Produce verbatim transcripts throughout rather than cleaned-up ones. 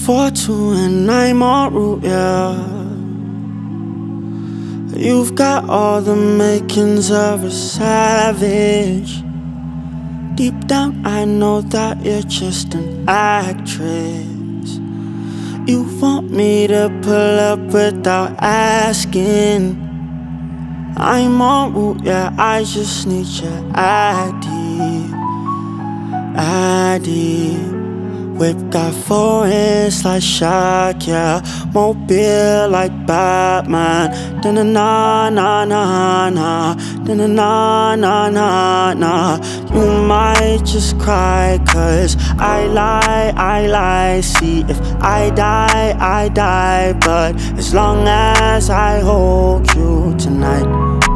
four two and I'm en route, yeah. You've got all the makings of a savage. Deep down I know that you're just an actress. You want me to pull up without asking. I'm en route, yeah, I just need your I D. I D. Whip got foreigns like Shaq, yeah. Mobile like Batman. Da-na-na, na-na, na. Da-na-na, na-na, na. You might just cry, cause I lie, I lie. See, if I die, I die. But as long as I hold you tonight.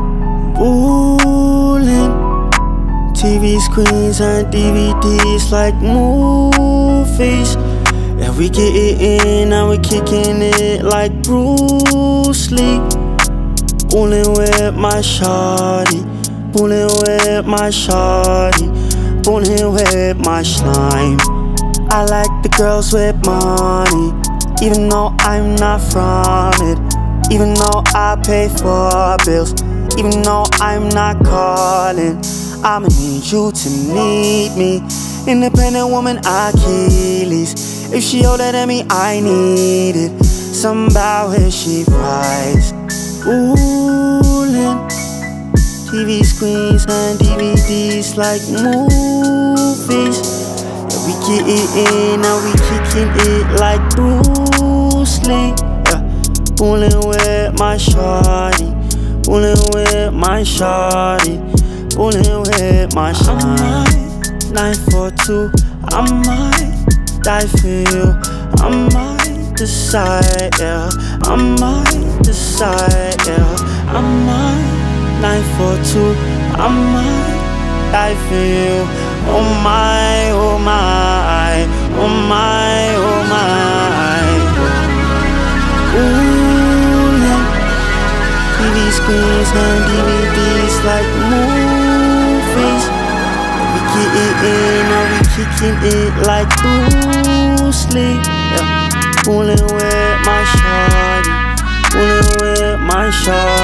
Bullin'. T V screens and D V Ds like movies. Yeah, we get it in and we kicking it like Bruce Lee. Bullin' with my shawty, bullin' with my shawty, bullin' with my slime. I like the girls with money, even though I'm not from it. Even though I pay for bills, even though I'm not calling. I'ma need you to need me. Independent woman, Achilles. If she older than me, I need it. Somehow here she flies. Bullin'. T V screens and D V Ds like movies. Yeah, we get it in and we kicking it like Bruce Lee. Yeah. Bullin' with my shawty, bullin' with my shawty, bullin' with my slime. nine four two, I might die for you. I might decide, yeah. I might decide, yeah. I might nine four two, I might die for you. Oh my, oh my, oh my, oh my. Ooh, yeah. T V screens and D V Ds like movies. We get it in and we kicking it like Bruce Lee. Yeah. Bullin' with my shawty, bullin' with my shawty.